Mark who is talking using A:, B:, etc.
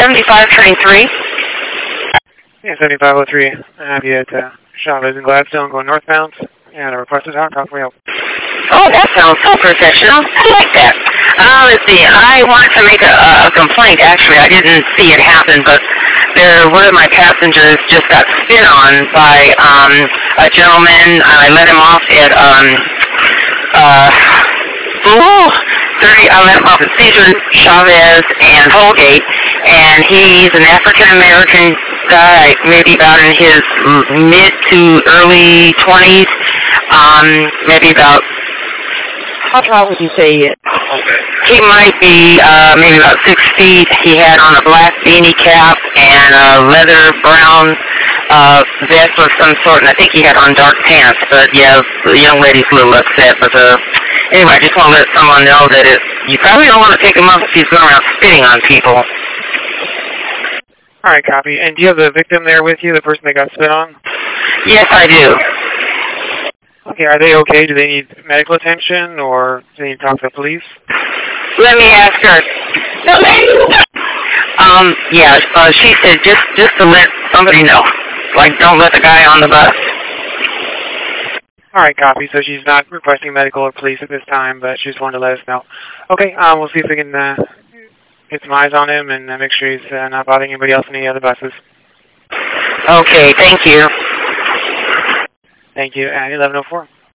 A: 75 train 3.
B: Yeah, 7503. I have you at Chavez and Gladstone going northbound. And a requested talk. How can we help?
A: Oh, that sounds so professional. I like that. Let's see. I wanted to make a complaint. Actually, I didn't see it happen, but one of my passengers just got spit on by a gentleman. I let him off at 30. I let him off at Cesar Chavez and Holgate, and he's an African American guy, maybe about in his mid to early 20s. Maybe about,
C: how tall would you say he is?
A: he might be maybe about 6 feet. He had on a black beanie cap and a leather brown vest of some sort, and I think he had on dark pants. But yeah, the young lady's a little upset. But anyway, I just want to let someone know that you probably don't want to pick him up if he's going around spitting on people.
B: All right, copy. And do you have the victim there with you, the person that got spit on?
A: Yes, I do.
B: Okay, are they okay? Do they need medical attention, or do they need to talk to the police?
A: Let me ask her. Yeah, she said just to let somebody know. Like, don't let the guy on the bus.
B: All right, copy. So she's not requesting medical or police at this time, but she just wanted to let us know. Okay, we'll see if we can get some eyes on him and make sure he's not bothering anybody else on any other buses.
A: Okay, thank you.
B: Thank you. And 1104.